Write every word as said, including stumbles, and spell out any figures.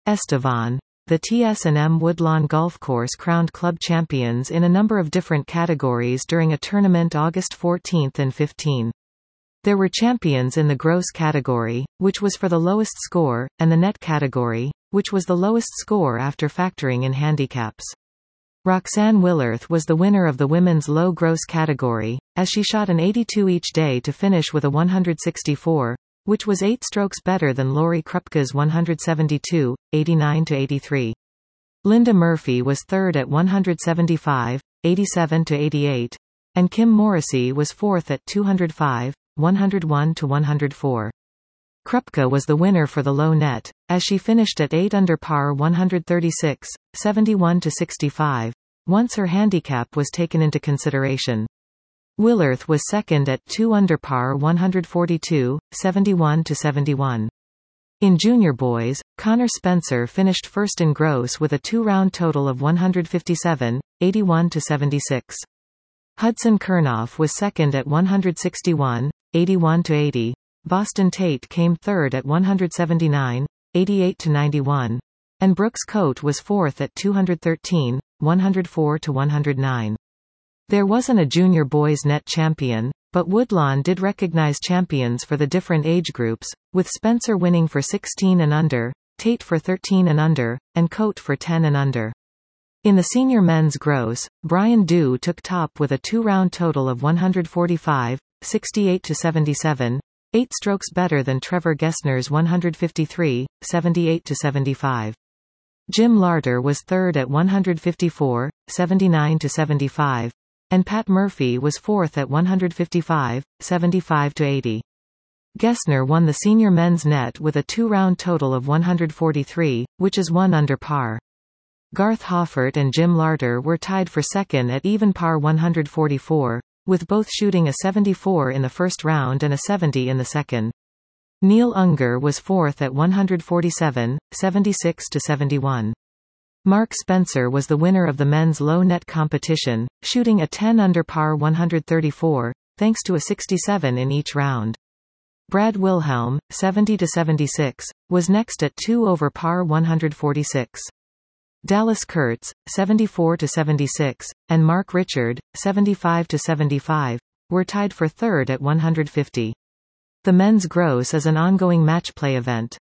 Estevan. The T S and M Woodlawn Golf Course crowned club champions in a number of different categories during a tournament August fourteenth and fifteenth. There were champions in the gross category, which was for the lowest score, and the net category, which was the lowest score after factoring in handicaps. Roxanne Willerth was the winner of the women's low gross category, as she shot an eighty-two each day to finish with a one hundred sixty-four, which was eight strokes better than Lori Krupke's one hundred seventy-two, eighty-nine to eighty-three. Linda Murphy was third at one hundred seventy-five, eighty-seven to eighty-eight, and Kim Morrissey was fourth at two hundred five, one hundred one to one hundred four. Krupke was the winner for the low net, as she finished at eight under par one hundred thirty-six, seventy-one to sixty-five, once her handicap was taken into consideration. Willerth was second at two under par one hundred forty-two, seventy-one to seventy-one. In junior boys, Connor Spencer finished first in gross with a two-round total of one hundred fifty-seven, eighty-one to seventy-six. Hudson Kurnoff was second at one hundred sixty-one, eighty-one to eighty. Boston Tate came third at one hundred seventy-nine, eighty-eight to ninety-one, and Brooks Coate was fourth at two hundred thirteen, one hundred four to one hundred nine. There wasn't a junior boys net champion, but Woodlawn did recognize champions for the different age groups, with Spencer winning for sixteen and under, Tate for thirteen and under, and Coate for ten and under. In the senior men's gross, Brian Dew took top with a two-round total of one hundred forty-five, sixty-eight to seventy-seven, eight strokes better than Trevor Gessner's one hundred fifty-three, seventy-eight to seventy-five. Jim Larter was third at one hundred fifty-four, seventy-nine to seventy-five, and Pat Murphy was fourth at one hundred fifty-five, seventy-five to eighty. Gessner won the senior men's net with a two-round total of one hundred forty-three, which is one under par. Garth Hoffert and Jim Larter were tied for second at even par one hundred forty-four, with both shooting a seventy-four in the first round and a seventy in the second. Neil Unger was fourth at one hundred forty-seven, seventy-six to seventy-one. Mark Spencer was the winner of the men's low net competition, shooting a ten under par one hundred thirty-four, thanks to a sixty-seven in each round. Brad Wilhelm, seventy to seventy-six, was next at two over par one hundred forty-six. Dallas Kurtz, seventy-four to seventy-six, and Mark Richard, seventy-five to seventy-five, were tied for third at one hundred fifty. The men's gross is an ongoing match play event.